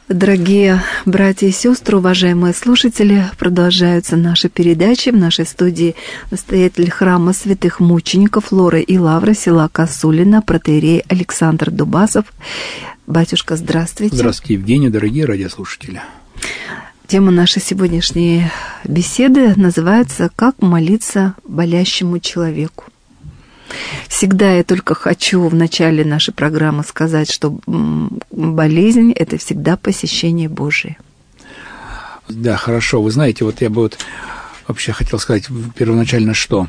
Дорогие братья и сестры, уважаемые слушатели, продолжаются наши передачи. В нашей студии настоятель храма святых мучеников Лоры и Лавры села Косулина, протоиерей Александр Дубасов. Батюшка, здравствуйте. Здравствуйте, Евгения, дорогие радиослушатели. Тема нашей сегодняшней беседы называется «Как молиться болящему человеку». Всегда я только хочу в начале нашей программы сказать, что болезнь – это всегда посещение Божие. Да, хорошо. Вы знаете, вот я бы вообще хотел сказать первоначально, что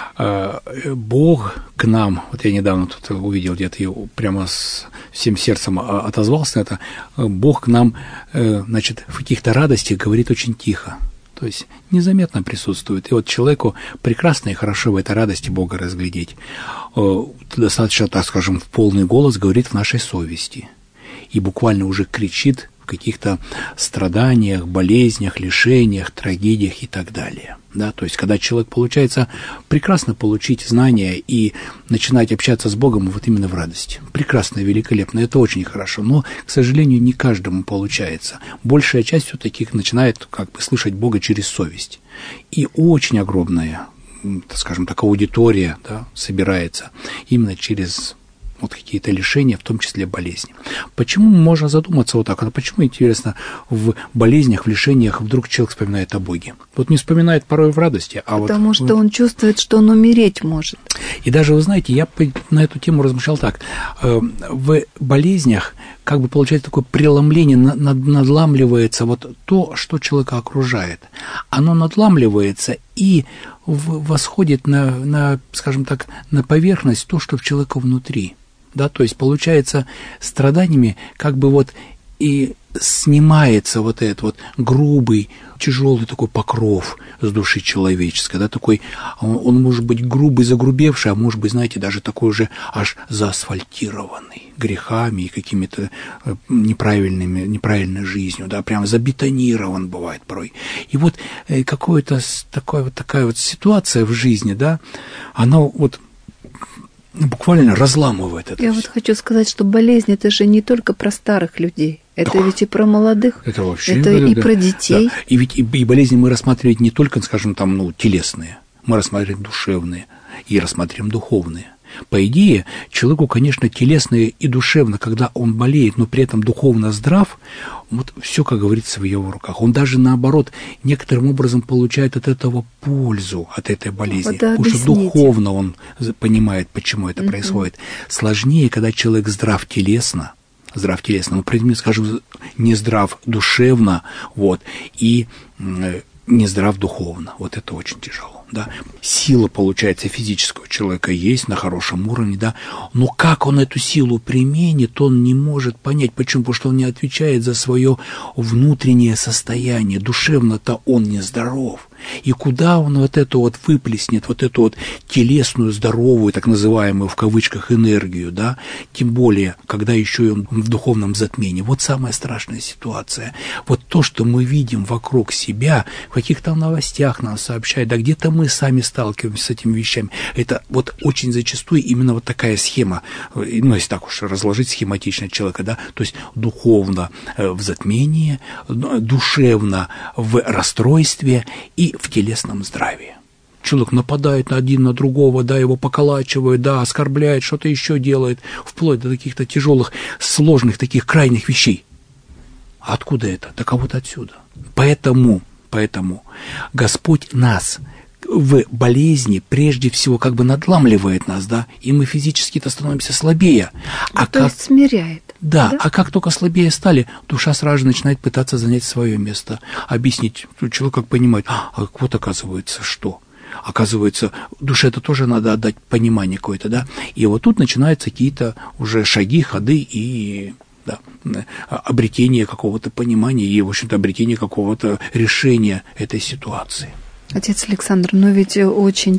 Бог к нам, вот я недавно тут увидел где-то и прямо всем сердцем отозвался на это, Бог к нам, значит, в каких-то радостях говорит очень тихо. То есть незаметно присутствует. И вот человеку прекрасно и хорошо в этой радости Бога разглядеть. Достаточно, так скажем, в полный голос говорит в нашей совести. И буквально уже кричит в каких-то страданиях, болезнях, лишениях, трагедиях и так далее. Да? То есть, когда человек получается прекрасно получить знания и начинать общаться с Богом вот именно в радости. Прекрасно, великолепно, это очень хорошо. Но, к сожалению, не каждому получается. Большая часть все-таки начинает как бы слышать Бога через совесть. И очень огромная, так скажем так, аудитория, да, собирается именно через вот какие-то лишения, в том числе болезни. Почему можно задуматься вот так? А почему, интересно, в болезнях, в лишениях вдруг человек вспоминает о Боге? Вот не вспоминает порой в радости, а потому что он чувствует, что он умереть может. И даже, вы знаете, я на эту тему размышлял так. В болезнях как бы получается такое преломление, надламливается вот то, что человека окружает. Оно надламливается и восходит на, скажем так, на поверхность то, что в человека внутри. Да, то есть получается страданиями как бы вот и снимается вот этот вот грубый, тяжелый такой покров с души человеческой, да, такой, он может быть грубый, загрубевший, а может быть, знаете, даже такой уже аж заасфальтированный грехами и какими-то неправильной жизнью, да, прямо забетонирован бывает порой. И вот такая вот ситуация в жизни, да, она вот буквально разламывает это. Я вот хочу сказать, что болезнь – это же не только про старых людей. Это ведь и про молодых, это вообще, это и про детей. Да. И ведь и болезни мы рассматриваем не только, скажем, там, телесные, мы рассматриваем душевные и рассматриваем духовные. По идее, человеку, конечно, телесно и душевно, когда он болеет, но при этом духовно здрав, вот все, как говорится, в его руках. Он даже, наоборот, некоторым образом получает от этого пользу, от этой болезни. Потому что духовно он понимает, почему это происходит. Сложнее, когда человек здрав телесно, но, скажем, не здрав душевно, вот, и не здрав духовно. Вот это очень тяжело. Да. Сила, получается, физического человека есть на хорошем уровне, да, но как он эту силу применит, он не может понять. Почему? Потому что он не отвечает за свое внутреннее состояние. Душевно-то он нездоров. И куда он вот это вот выплеснет, вот эту вот телесную, здоровую, так называемую в кавычках энергию, да, тем более, когда еще и он в духовном затмении. Вот самая страшная ситуация. Вот то, что мы видим вокруг себя, в каких-то новостях нам сообщают, да где-то мы сами сталкиваемся с этими вещами. Это вот очень зачастую именно вот такая схема, ну, если так уж разложить схематично человека, да, то есть духовно в затмении, душевно в расстройстве и в телесном здравии. Человек нападает один на другого, да, его поколачивает, да, оскорбляет, что-то еще делает, вплоть до каких-то тяжелых, сложных, таких крайних вещей. А откуда это? Да кого-то отсюда. Поэтому Господь нас в болезни прежде всего как бы надламливает нас, да, и мы физически-то становимся слабее. То есть смиряет. Да, а как только слабее стали, душа сразу же начинает пытаться занять свое место, объяснить. Человек как понимает, вот оказывается, что? Оказывается, душе-то тоже надо отдать понимание какое-то, да, и вот тут начинаются какие-то уже шаги, ходы и... Да, обретение какого-то понимания и, в общем-то, обретение какого-то решения этой ситуации. Отец Александр, но ведь очень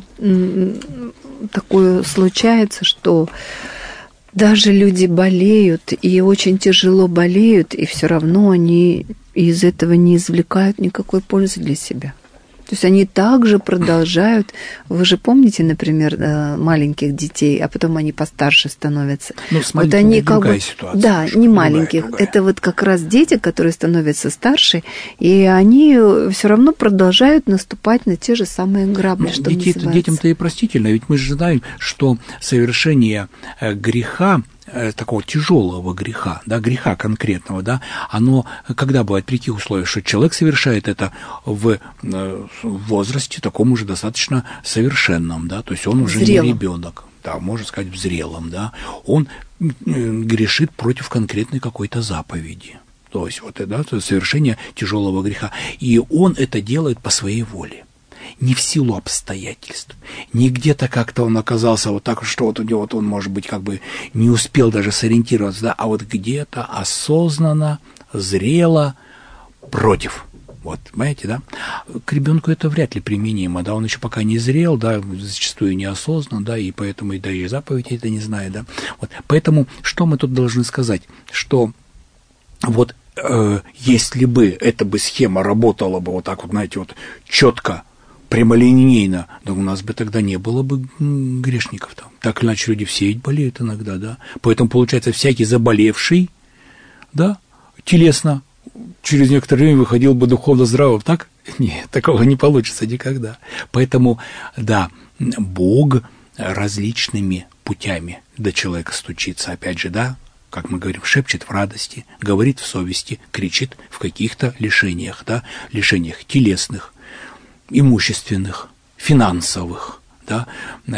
такое случается, что даже люди болеют и очень тяжело болеют, и все равно они из этого не извлекают никакой пользы для себя. То есть они также продолжают, вы же помните, например, маленьких детей, а потом они постарше становятся. Ну, с маленькими вот они другая ситуация. Да, не маленьких. Другая. Это вот как раз дети, которые становятся старше, и они все равно продолжают наступать на те же самые грабли, что называется. Детям-то и простительно, ведь мы же знаем, что совершение греха, такого тяжелого греха, да, греха конкретного, да, оно когда бывает, при каких условиях, что человек совершает это в возрасте таком уже достаточно совершенном, да, то есть он уже зрелым. Не ребенок, да, можно сказать, в зрелом, да, он грешит против конкретной какой-то заповеди, то есть вот это совершение тяжелого греха, и он это делает по своей воле. Не в силу обстоятельств, не где-то как-то он оказался вот так, что вот у него вот он, может быть, как бы не успел даже сориентироваться, да, а вот где-то осознанно, зрело против. Вот, понимаете, да? К ребенку это вряд ли применимо, да, он еще пока не зрел, да, зачастую неосознан, да, и поэтому и да, и заповеди это не знает, да. Вот, поэтому что мы тут должны сказать, что вот если бы эта бы схема работала бы вот так вот, знаете, вот четко, прямолинейно, да у нас бы тогда не было бы грешников там. Так или иначе люди все ведь болеют иногда, да. Поэтому, получается, всякий заболевший, да, телесно, через некоторое время выходил бы духовно здравым, так? Нет, такого не получится никогда. Поэтому, да, Бог различными путями до человека стучится, опять же, да, как мы говорим, шепчет в радости, говорит в совести, кричит в каких-то лишениях, да, лишениях телесных, имущественных, финансовых, да,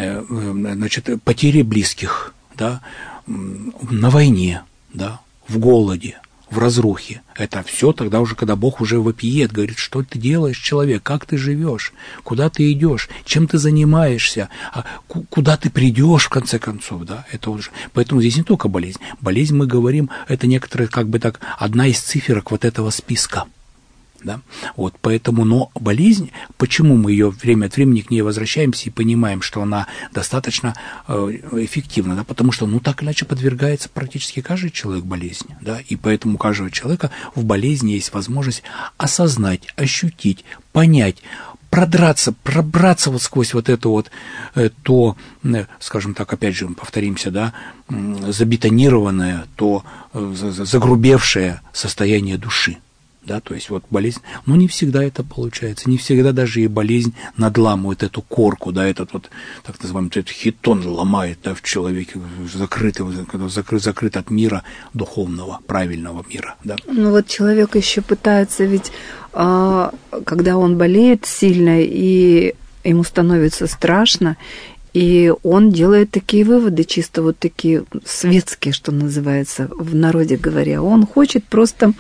значит, потери близких, да, на войне, да, в голоде, в разрухе. Это все тогда уже, когда Бог уже вопиет, говорит, что ты делаешь, человек, как ты живешь, куда ты идешь, чем ты занимаешься, куда ты придешь, в конце концов, да, это уже. Поэтому здесь не только болезнь. Болезнь, мы говорим, это некоторая, как бы так, одна из циферок вот этого списка. Да? Вот, поэтому, но болезнь, почему мы ее время от времени к ней возвращаемся и понимаем, что она достаточно эффективна, да? Потому что, ну, так или иначе подвергается практически каждый человек болезни, да? И поэтому у каждого человека в болезни есть возможность осознать, ощутить, понять, пробраться вот сквозь вот это вот, то, скажем так, опять же, повторимся, да, забетонированное, то загрубевшее состояние души. Да, то есть вот болезнь, но не всегда это получается, не всегда даже и болезнь надламывает эту корку, да, этот вот, так называемый, этот хитон ломает, да, в человеке, закрыт от мира духовного, правильного мира, да. Ну вот человек еще пытается ведь, когда он болеет сильно и ему становится страшно, и он делает такие выводы, чисто вот такие светские, что называется, в народе говоря. Он хочет просто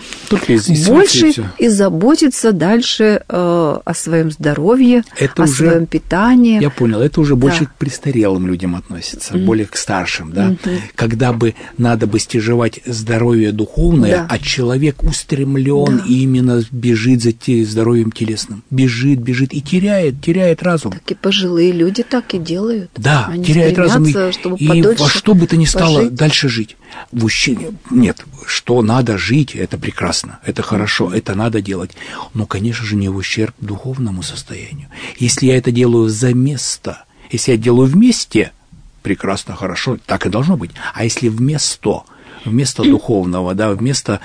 больше и заботиться дальше о своем здоровье, это о уже, своем питании. Я понял, это уже больше к престарелым людям относится, более к старшим, да? Когда бы надо бы стяжевать здоровье духовное, а человек устремлен и именно бежит за здоровьем телесным. Бежит и теряет разум. Так и пожилые люди так и делают. Да, они теряет разум и во что бы то ни стало пожить. Дальше жить. В ущерб. Нет, что надо жить, это прекрасно, это хорошо, это надо делать. Но, конечно же, не в ущерб духовному состоянию. Если я это делаю за место, если я делаю вместе, прекрасно, хорошо, так и должно быть. А если вместо духовного, да, вместо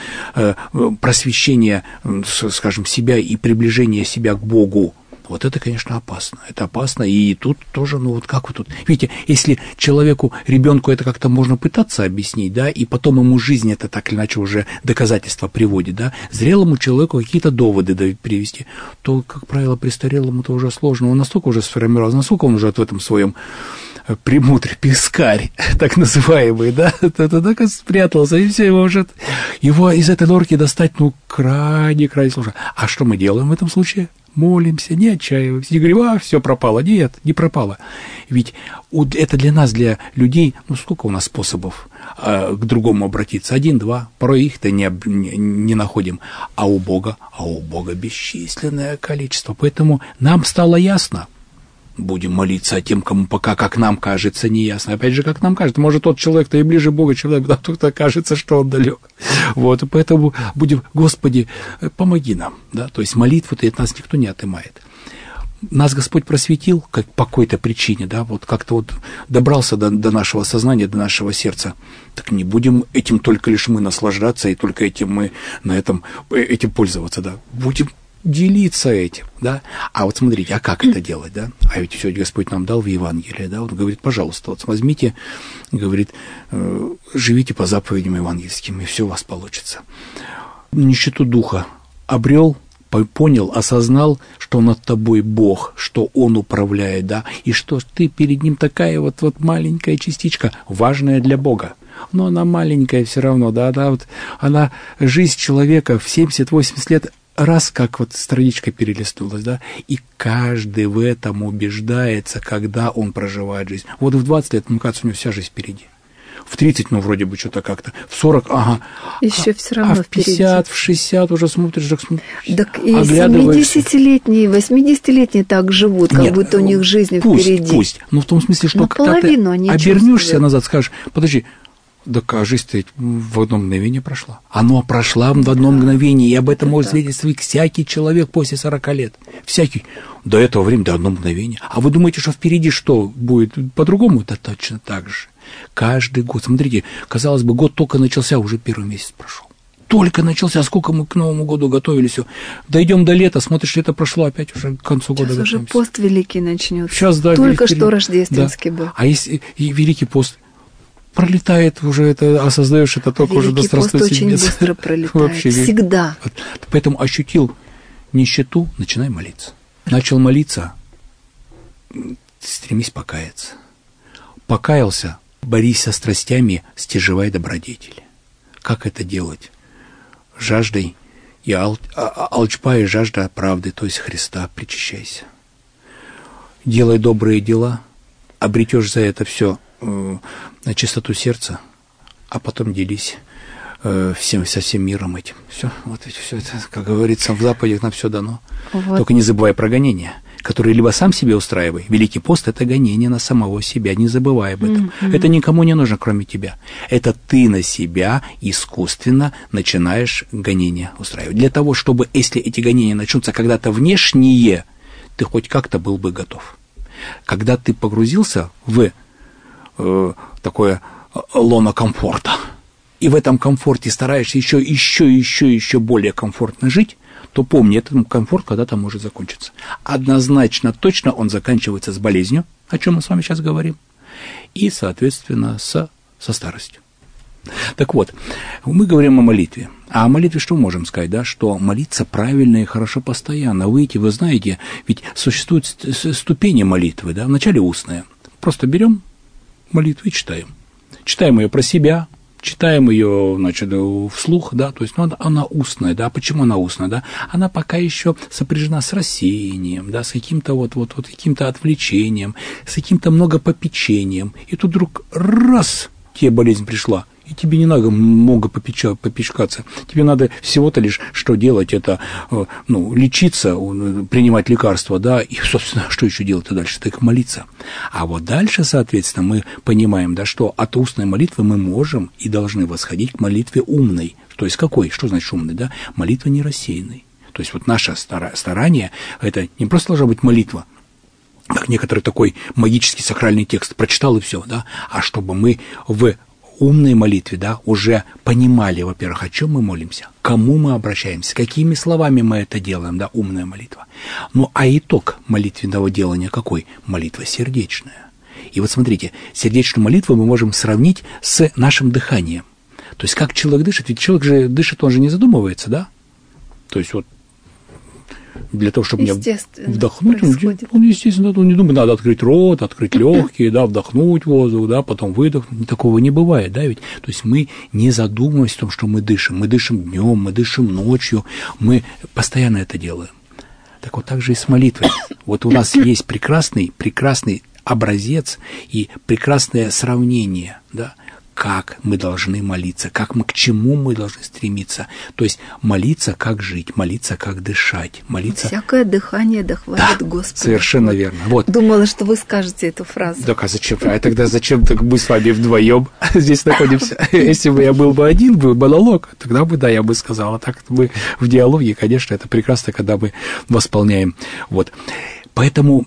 просвещения, скажем, себя и приближения себя к Богу, вот это, конечно, опасно. Это опасно, и тут тоже, ну вот как вы тут... Видите, если ребенку это как-то можно пытаться объяснить, да, и потом ему жизнь это так или иначе уже доказательства приводит, да, зрелому человеку какие-то доводы привести, то, как правило, престарелому это уже сложно. Он настолько уже сформировался, насколько он уже в этом своем премудрый пескарь, так называемый, да, так и спрятался, и все, его из этой норки достать, ну, крайне сложно. А что мы делаем в этом случае? Молимся, не отчаиваемся, не говорим, все пропало. Нет, не пропало. Ведь это для нас, для людей, ну, сколько у нас способов к другому обратиться? 1-2, порой их-то не находим. А у Бога бесчисленное количество. Поэтому нам стало ясно. Будем молиться о тем, кому пока, как нам кажется, не ясно. Опять же, как нам кажется. Может, тот человек-то и ближе Бога, чем нам, кто-то кажется, что он далек. Вот, и поэтому будем, Господи, помоги нам. Да? То есть молитву-то от нас никто не отымает. нас Господь просветил как по какой-то причине, да, вот как-то вот добрался до нашего сознания, до нашего сердца. Так не будем этим только лишь мы наслаждаться, и только этим мы этим пользоваться, да. Будем делиться этим, да. А вот смотрите, а как это делать, да? А ведь все Господь нам дал в Евангелии, да. Он говорит, пожалуйста, вот возьмите, говорит, живите по заповедям евангельским, и все у вас получится. Нищету духа обрел, понял, осознал, что над тобой Бог, что Он управляет, да, и что ты перед Ним такая вот маленькая частичка, важная для Бога. Но она маленькая все равно, да, вот она, жизнь человека в 70-80 лет, раз как вот страничка перелистнулась, да, и каждый в этом убеждается, когда он проживает жизнь. Вот в 20 лет, мне кажется, у него вся жизнь впереди. В 30, ну, вроде бы что-то как-то. В 40, ага. Еще все равно в 50, в 60 уже смотришь, так и 70-летние, 80-летние так живут, как Нет, будто у них жизнь впереди. Пусть, но в том смысле, что когда ты обернешься назад, скажешь, подожди, да жизнь-то в одно мгновение прошла. Оно прошла в одно мгновение, и об этом может свидетельствовать всякий человек после 40 лет. Всякий. До этого времени, до одно мгновение. А вы думаете, что впереди что будет по-другому? Да точно так же. Каждый год. Смотрите, казалось бы, год только начался, уже первый месяц прошел. Только начался, сколько мы к Новому году готовились. Дойдем до лета, смотришь, лето прошло, опять уже к концу года готовимся. Сейчас уже пост великий начнется. Сейчас, да, только что рождественский был. А если и Великий пост пролетает уже, это осознаешь, это только Великий уже до Страстной Седмицы. Великий пост очень быстро пролетает, вообще, всегда. Вот. Поэтому ощутил нищету, начинай молиться. Начал молиться, стремись покаяться. Покаялся, борись со страстями, стяжевай добродетели. Как это делать? Жаждой и алчба и жажда правды, то есть Христа, причащайся. Делай добрые дела, обретешь за это все на чистоту сердца, а потом делись со всем миром этим. Все, вот все это, как говорится, в заповедях нам все дано. Вот. Только не забывай про гонения, которые либо сам себе устраивай. Великий пост – это гонение на самого себя, не забывай об этом. Это никому не нужно, кроме тебя. Это ты на себя искусственно начинаешь гонения устраивать. Для того, чтобы, если эти гонения начнутся когда-то внешние, ты хоть как-то был бы готов. Когда ты погрузился в такое лоно комфорта, и в этом комфорте стараешься еще более комфортно жить, то помни, этот комфорт когда-то может закончиться. Однозначно, точно он заканчивается с болезнью, о чем мы с вами сейчас говорим, и, соответственно, со старостью. Так вот, мы говорим о молитве. А о молитве что можем сказать, да? Что молиться правильно и хорошо постоянно. Вы знаете, ведь существуют ступени молитвы, да? Вначале устная. Просто берем молитву и читаем. Читаем ее про себя, читаем ее, значит, вслух, да, то есть, ну, она устная, да, почему она устная, да, она пока еще сопряжена с рассеянием, да, с каким-то вот каким-то отвлечением, с каким-то многопопечением, и тут вдруг раз, тебе болезнь пришла, и тебе не надо много попечкаться, тебе надо всего-то лишь что делать, это, лечиться, принимать лекарства, да, и, собственно, что еще делать-то дальше, так молиться. А вот дальше, соответственно, мы понимаем, да, что от устной молитвы мы можем и должны восходить к молитве умной. То есть какой? Что значит умной, да? Молитва не рассеянной. То есть вот наше старание, это не просто должна быть молитва, как некоторый такой магический сакральный текст, прочитал и все, да, а чтобы мы в умной молитве, да, уже понимали, во-первых, о чем мы молимся, кому мы обращаемся, какими словами мы это делаем, да, умная молитва. Ну, а итог молитвенного делания какой? Молитва сердечная. И вот смотрите, сердечную молитву мы можем сравнить с нашим дыханием. То есть, как человек дышит, ведь человек же дышит, он же не задумывается, да? То есть, вот, для того, чтобы мне вдохнуть, он, естественно, он не думает, надо открыть рот, открыть легкие, да, вдохнуть воздух, да, потом выдохнуть. Такого не бывает, да, ведь. То есть мы не задумываемся о том, что мы дышим днем, мы дышим ночью, мы постоянно это делаем. Так вот так же и с молитвой. Вот у нас есть прекрасный образец и прекрасное сравнение, да, как мы должны молиться, к чему мы должны стремиться. То есть молиться, как жить, молиться, как дышать, молиться... Всякое дыхание дохвалит Господа. Совершенно верно. Вот. Думала, что вы скажете эту фразу. Так, а зачем? А тогда зачем так мы с вами вдвоем здесь находимся? Если бы я был бы один, был бы монолог, тогда бы, да, я бы сказал. А так мы в диалоге, конечно, это прекрасно, когда мы восполняем. Вот. Поэтому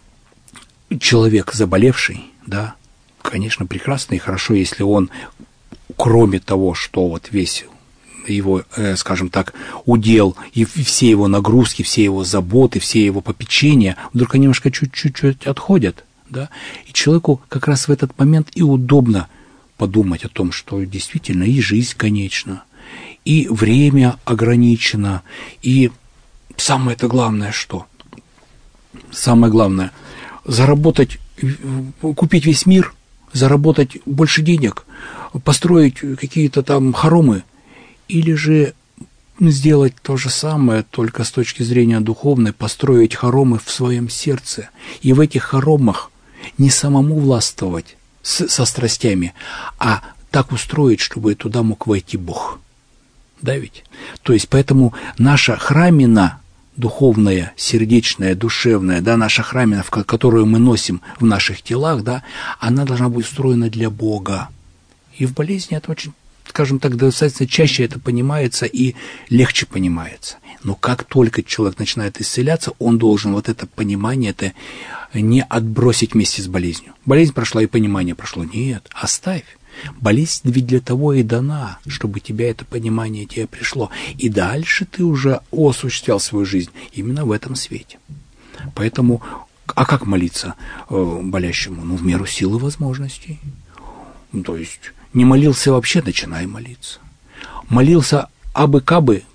человек заболевший, да, конечно, прекрасно и хорошо, если он, кроме того, что вот весь его, скажем так, удел и все его нагрузки, все его заботы, все его попечения, вдруг они немножко чуть-чуть отходят, да, и человеку как раз в этот момент и удобно подумать о том, что действительно и жизнь конечна, и время ограничено, и самое-то главное что? Самое главное – заработать, купить весь мир, заработать больше денег, построить какие-то там хоромы, или же сделать то же самое, только с точки зрения духовной, построить хоромы в своем сердце, и в этих хоромах не самому властвовать со страстями, а так устроить, чтобы туда мог войти Бог. Да ведь? То есть, поэтому наша храмина духовная, сердечная, душевная, да, наша храмина, которую мы носим в наших телах, да, она должна быть устроена для Бога. И в болезни это очень, скажем так, достаточно чаще это понимается и легче понимается. Но как только человек начинает исцеляться, он должен вот это понимание, это не отбросить вместе с болезнью. Болезнь прошла, и понимание прошло. Нет, оставь. Болезнь ведь для того и дана, чтобы тебя это понимание тебе пришло. И дальше ты уже осуществлял свою жизнь именно в этом свете. Поэтому, а как молиться болящему? Ну, в меру силы возможностей. То есть, не молился вообще, начинай молиться. Молился абы-кабы,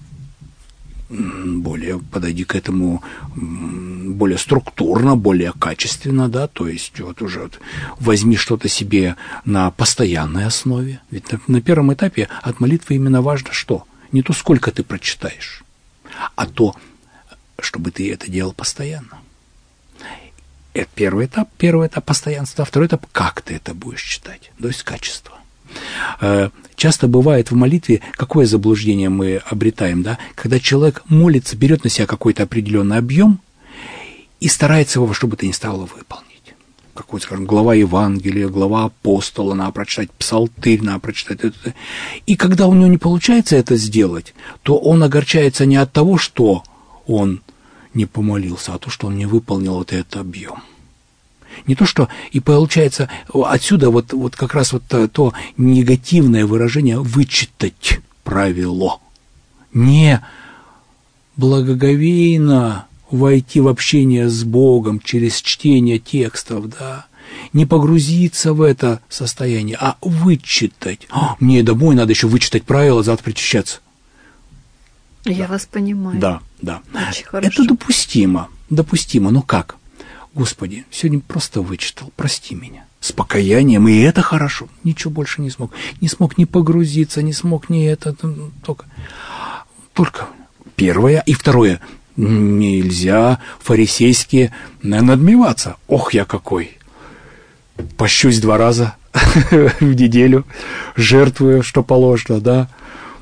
более подойди к этому более структурно, более качественно, да, то есть вот уже вот возьми что-то себе на постоянной основе. Ведь на первом этапе от молитвы именно важно что? Не то, сколько ты прочитаешь, а то, чтобы ты это делал постоянно. Это первый этап постоянства, а второй этап, как ты это будешь читать, то есть качество. Часто бывает в молитве, какое заблуждение мы обретаем, да, когда человек молится, берет на себя какой-то определенный объем и старается его во что бы то ни стало выполнить. Какой-то, скажем, глава Евангелия, глава апостола, надо прочитать, псалтырь надо прочитать. И когда у него не получается это сделать, то он огорчается не от того, что он не помолился, а то, что он не выполнил вот этот объем. Не то, что и получается отсюда вот как раз вот то негативное выражение «вычитать правило». Не благоговейно войти в общение с Богом через чтение текстов, да, не погрузиться в это состояние, а вычитать. Мне домой надо еще вычитать правила, завтра причащаться. Я вас понимаю. Да. Очень хорошо. Это допустимо, но как? Господи, сегодня просто вычитал, прости меня. С покаянием, и это хорошо. Ничего больше не смог. Не смог ни погрузиться, не смог ни это. Только первое. И второе. Нельзя фарисейски надмеваться. Ох, я какой. Пощусь 2 раза в неделю, жертвую, что положено, да.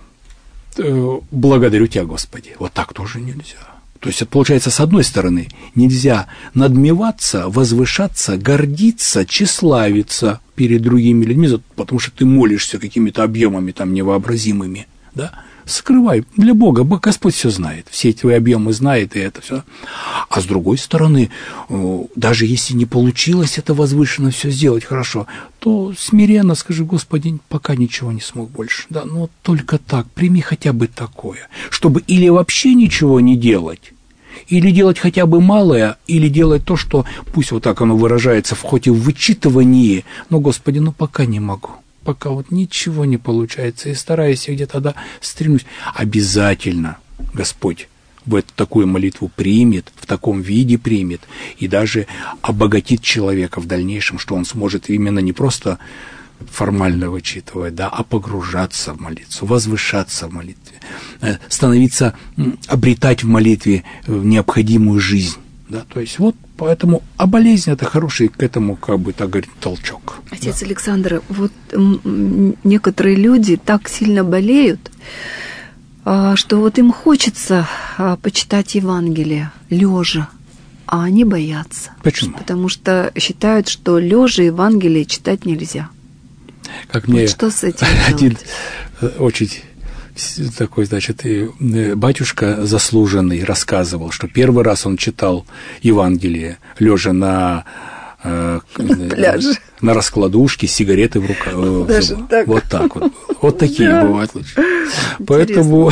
Благодарю Тебя, Господи. Вот так тоже нельзя. То есть это получается, с одной стороны, нельзя надмеваться, возвышаться, гордиться, тщеславиться перед другими людьми, потому что ты молишься какими-то объемами там невообразимыми, да? Скрывай для Бога, Господь все знает, все твои объемы знает, и это все. А с другой стороны, даже если не получилось это возвышенно все сделать хорошо, то смиренно скажи: Господи, пока ничего не смог больше, да, но только так, прими хотя бы такое, чтобы или вообще ничего не делать, или делать хотя бы малое, или делать то, что, пусть вот так оно выражается, хоть и в вычитывании, но, Господи, пока не могу. Пока вот ничего не получается, и стараюсь, и где-то да, стремлюсь. Обязательно Господь в такую молитву примет, в таком виде примет, и даже обогатит человека в дальнейшем, что он сможет именно не просто формально вычитывать, да, а погружаться в молитву, возвышаться в молитве, становиться, обретать в молитве необходимую жизнь. Да, то есть вот поэтому, а болезнь это хороший к этому, как бы так говорить, толчок. Отец Александр, вот некоторые люди так сильно болеют, что вот им хочется почитать Евангелие лежа, а они боятся. Почему? Потому что считают, что лежа Евангелие читать нельзя. Как мне вот что с этим один очень такой, значит, батюшка заслуженный рассказывал, что первый раз он читал Евангелие, лежа на пляже, на раскладушке, с сигаретой в руках. Вот так вот. Вот такие бывают случаи. Поэтому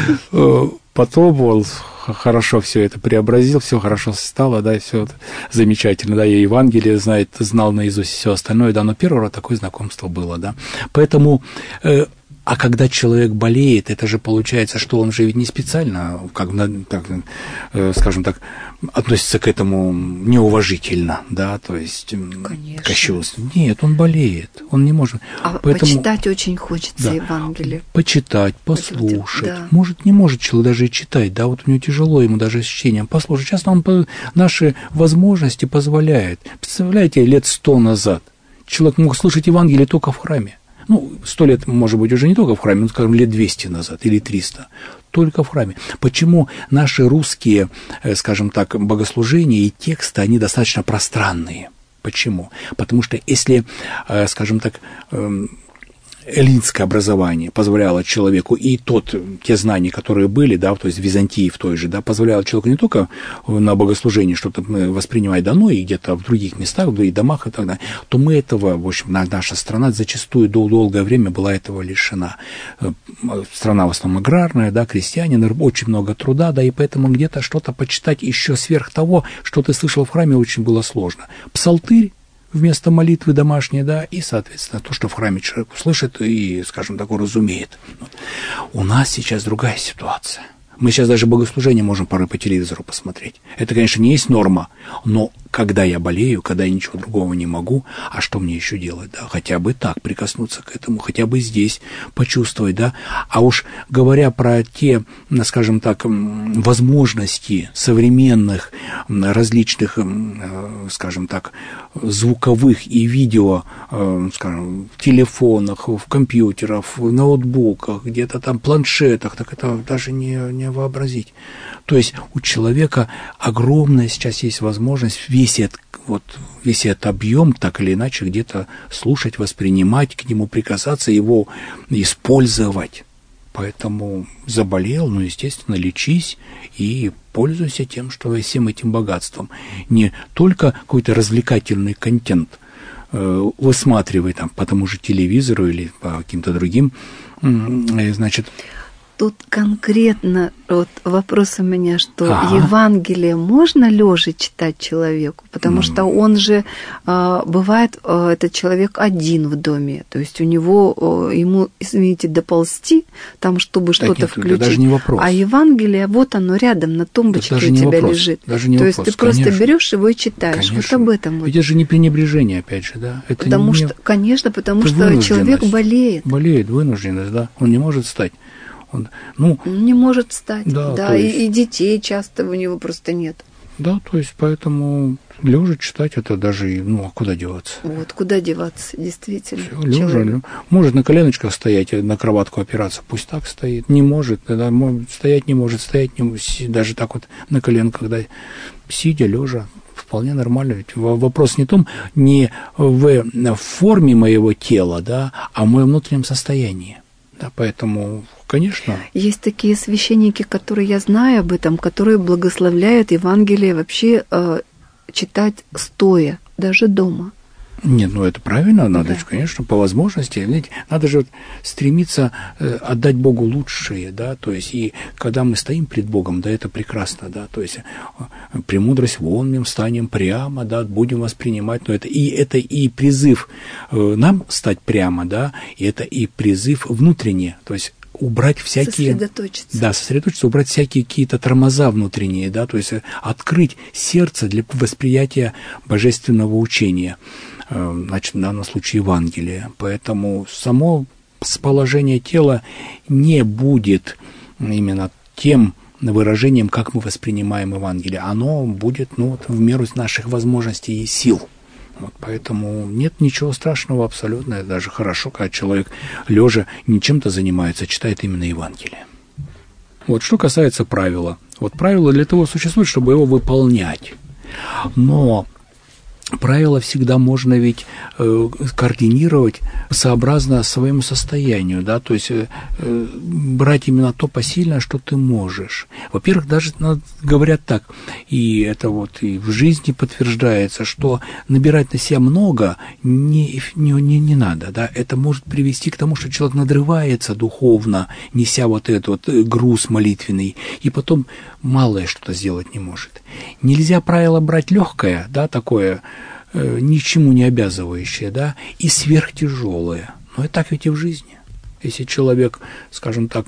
потом он хорошо все это преобразил, все хорошо стало, да, и все замечательно, да, и Евангелие знал наизусть все остальное, да, но первый раз такое знакомство было, да. Поэтому, а когда человек болеет, это же получается, что он же ведь не специально, как, так, скажем так, относится к этому неуважительно, да, то есть кощунственно. Нет, он болеет, он не может. Поэтому, почитать очень хочется, да, Евангелие. Почитать, послушать. Да. Может, не может человек даже и читать, да, вот у него тяжело ему даже с чтением послушать. Сейчас нам наши возможности позволяют. Представляете, лет 100 назад человек мог слушать Евангелие только в храме. 100 лет, может быть, уже не только в храме, но, скажем, лет 200 назад или 300, только в храме. Почему наши русские, скажем так, богослужения и тексты, они достаточно пространные? Почему? Потому что если, скажем так, эллинское образование позволяло человеку, и те знания, которые были, да, то есть в Византии в той же, да, позволяло человеку не только на богослужении что-то воспринимать, да, но и где-то в других местах, в других домах и так далее, то мы этого, в общем, наша страна зачастую долгое время была этого лишена. Страна в основном аграрная, да, крестьянин, очень много труда, да, и поэтому где-то что-то почитать еще сверх того, что ты слышал в храме, очень было сложно. Псалтырь вместо молитвы домашней, да, и, соответственно, то, что в храме человек услышит и, скажем так, разумеет. У нас сейчас другая ситуация. Мы сейчас даже богослужение можем порой по телевизору посмотреть. Это, конечно, не есть норма, но когда я болею, когда я ничего другого не могу, а что мне еще делать, да, хотя бы так прикоснуться к этому, хотя бы здесь почувствовать, да, а уж говоря про те, скажем так, возможности современных различных, скажем так, звуковых и видео, скажем, в телефонах, в компьютерах, в ноутбуках, где-то там планшетах, так это даже не вообразить. То есть у человека огромная сейчас есть возможность весь этот объем так или иначе где-то слушать, воспринимать, к нему прикасаться, его использовать. Поэтому заболел, естественно, лечись и пользуйся всем этим богатством. Не только какой-то развлекательный контент высматривай там по тому же телевизору или по каким-то другим, значит. Тут конкретно вопрос у меня, что Евангелие можно лежа читать человеку, потому что он же бывает, этот человек один в доме, то есть ему, извините, доползти, там, чтобы что-то включить. Даже не вопрос. А Евангелие, вот оно рядом на тумбочке у тебя лежит. Даже не вопрос. То есть ты просто берешь его и читаешь. Конечно. Вот об этом. Ведь это же не пренебрежение, опять же, да? Это потому что человек болеет. Болеет, вынужденность, да. Он не может встать. Он не может встать, да, и детей часто у него просто нет. Да, то есть поэтому лежа читать это даже, а куда деваться? Вот, куда деваться, действительно. Лежа, может на коленочках стоять, на кроватку опираться, пусть так стоит. Не может, стоять не может, даже так вот на коленках, да, сидя, лежа. Вполне нормально. Ведь вопрос не в форме моего тела, да, а в моем внутреннем состоянии. Да, поэтому, конечно. Есть такие священники, которые, я знаю об этом, которые благословляют Евангелие вообще читать стоя, даже дома. Нет, это правильно, надо, конечно, по возможности. Видите, надо же стремиться отдать Богу лучшее, да, то есть, и когда мы стоим пред Богом, да, это прекрасно, да, то есть, премудрость вонным станем прямо, да, будем воспринимать, но это и призыв нам стать прямо, да, и это и призыв внутренне, то есть, убрать всякие... Сосредоточиться, убрать всякие какие-то тормоза внутренние, да, то есть, открыть сердце для восприятия божественного учения. Значит, в данном случае Евангелие. Поэтому само положение тела не будет именно тем выражением, как мы воспринимаем Евангелие. Оно будет в меру наших возможностей и сил. Поэтому нет ничего страшного абсолютно. Это даже хорошо, когда человек лежа не чем-то занимается, читает именно Евангелие. Что касается правила. Правило для того существует, чтобы его выполнять. Но правила всегда можно ведь координировать сообразно своему состоянию, да, то есть брать именно то посильное, что ты можешь. Во-первых, даже говорят так, и это вот и в жизни подтверждается, что набирать на себя много не надо, да, это может привести к тому, что человек надрывается духовно, неся вот этот вот груз молитвенный, и потом малое что-то сделать не может. Нельзя правило брать легкое, да, такое, ничему не обязывающее, да, и сверхтяжелое. Но и так ведь и в жизни. Если человек, скажем так,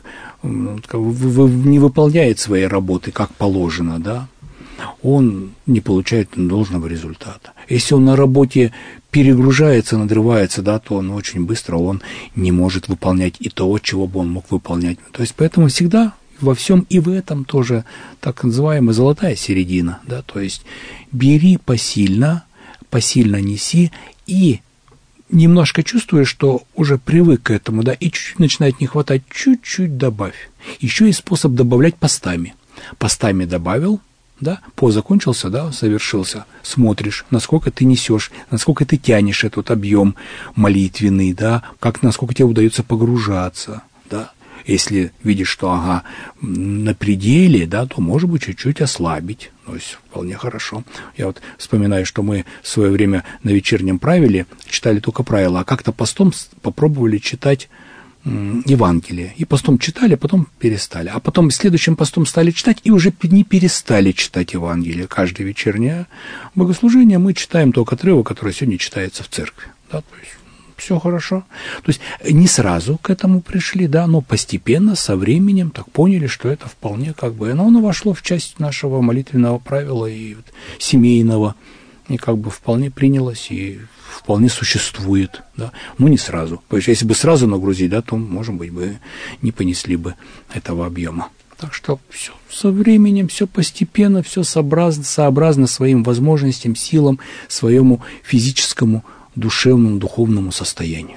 не выполняет своей работы как положено, да, он не получает должного результата. Если он на работе перегружается, надрывается, да, то он очень быстро он не может выполнять и того, чего бы он мог выполнять. То есть поэтому всегда во всем и в этом тоже так называемая золотая середина, да, то есть бери посильно неси, и немножко чувствуешь, что уже привык к этому, да, и чуть-чуть начинает не хватать, чуть-чуть добавь. Еще есть способ добавлять постами. Постами добавил, да, пост закончился, да, совершился, смотришь, насколько ты несешь, насколько ты тянешь этот объем молитвенный, да, насколько тебе удается погружаться, да. Если видишь, что, на пределе, да, то, может быть, чуть-чуть ослабить. То есть вполне хорошо. Я вот вспоминаю, что мы в свое время на вечернем правиле читали только правила, а как-то постом попробовали читать Евангелие. И постом читали, а потом перестали. А потом следующим постом стали читать и уже не перестали читать Евангелие. Каждое вечернее богослужение мы читаем только отрывок, который сегодня читается в церкви. Да, то есть все хорошо. То есть не сразу к этому пришли, да, но постепенно, со временем так поняли, что это вполне оно вошло в часть нашего молитвенного правила и семейного, и вполне принялось, и вполне существует, да, но не сразу. Потому что если бы сразу нагрузить, да, то, может быть, бы не понесли бы этого объема. Так что все со временем, все постепенно, все сообразно своим возможностям, силам, своему физическому, душевному, духовному состоянию.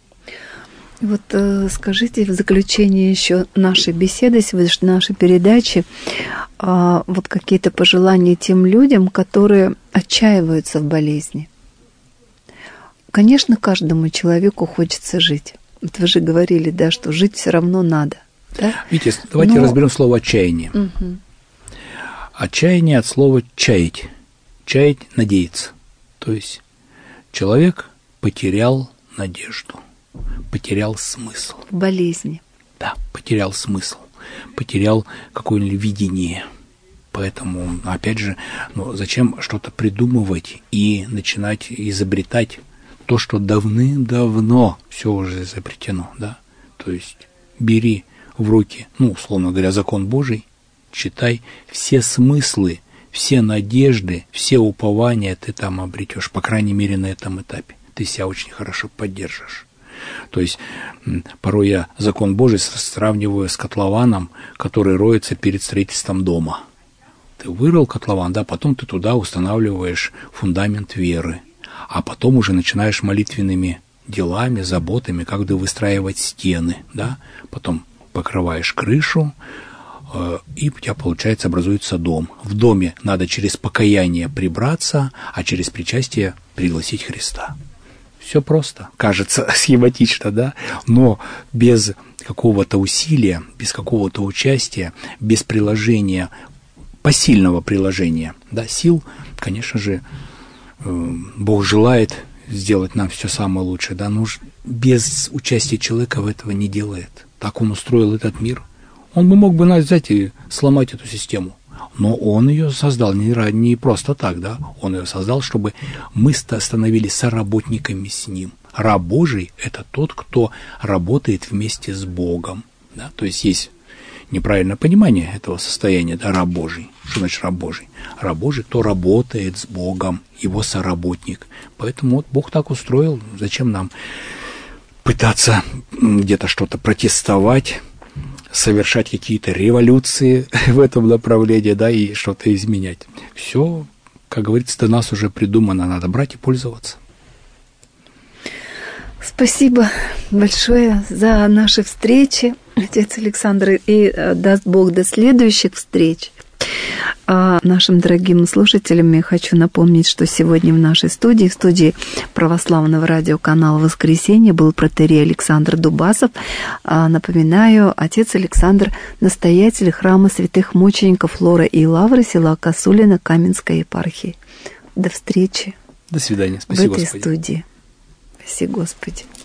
Вот скажите в заключение еще нашей беседы, сегодняшней нашей передачи, вот какие-то пожелания тем людям, которые отчаиваются в болезни. Конечно, каждому человеку хочется жить. Вот вы же говорили, да, что жить все равно надо. Да? Видите, давайте разберем слово «отчаяние». Угу. Отчаяние от слова «чаять». Чаять – надеяться. То есть человек потерял надежду, потерял смысл. В болезни. Да, потерял смысл, потерял какое-нибудь видение. Поэтому, опять же, зачем что-то придумывать и начинать изобретать то, что давным-давно все уже изобретено, да? То есть бери в руки, условно говоря, закон Божий, читай, все смыслы, все надежды, все упования ты там обретешь, по крайней мере, на этом этапе. Ты себя очень хорошо поддержишь. То есть порой я закон Божий сравниваю с котлованом, который роется перед строительством дома. Ты вырыл котлован, да, потом ты туда устанавливаешь фундамент веры, а потом уже начинаешь молитвенными делами, заботами, как выстраивать стены, да, потом покрываешь крышу, и у тебя, получается, образуется дом. В доме надо через покаяние прибраться, а через причастие пригласить Христа. Все просто, кажется схематично, да, но без какого-то усилия, без какого-то участия, без приложения, посильного приложения, да, сил, конечно же, Бог желает сделать нам все самое лучшее, да, но без участия человека в этого не делает. Так он устроил этот мир. Он бы мог взять и сломать эту систему, но он ее создал не просто так, да, он ее создал, чтобы мы становились соработниками с ним. Раб Божий – это тот, кто работает вместе с Богом, да, то есть неправильное понимание этого состояния, да, раб Божий. Что значит раб Божий? Раб Божий, кто работает с Богом, его соработник. Поэтому Бог так устроил, зачем нам пытаться где-то что-то протестовать, совершать какие-то революции в этом направлении, да, и что-то изменять. Все, как говорится, до нас уже придумано, надо брать и пользоваться. Спасибо большое за наши встречи, отец Александр, и даст Бог до следующих встреч. А нашим дорогим слушателям я хочу напомнить, что сегодня в нашей студии, в студии православного радиоканала «Воскресенье», был протоиерей Александр Дубасов. Напоминаю, отец Александр – настоятель храма святых мучеников Лора и Лавры, села Косулино, Каменской епархии. До встречи. До свидания. Спасибо, в этой Господи. студии. Спасибо, Господи.